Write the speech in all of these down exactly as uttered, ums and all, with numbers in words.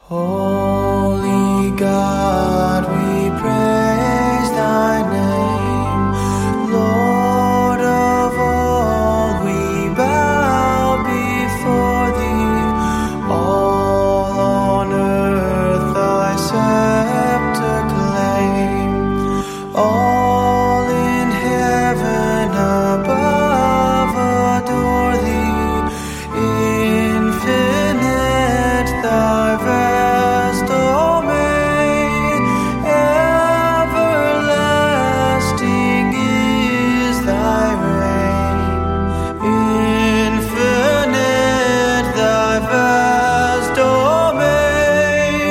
Holy God, we praise thy name. Lord of all, we bow before thee. All on earth thy scepter claim. All in heaven above adore thee. Infinite thy vast domain, everlasting is thy reign. Infinite thy vast domain,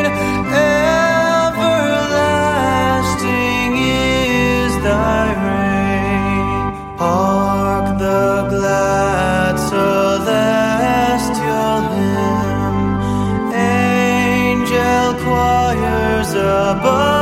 everlasting is thy reign. Hark the glad celestial hymn, angel choirs above.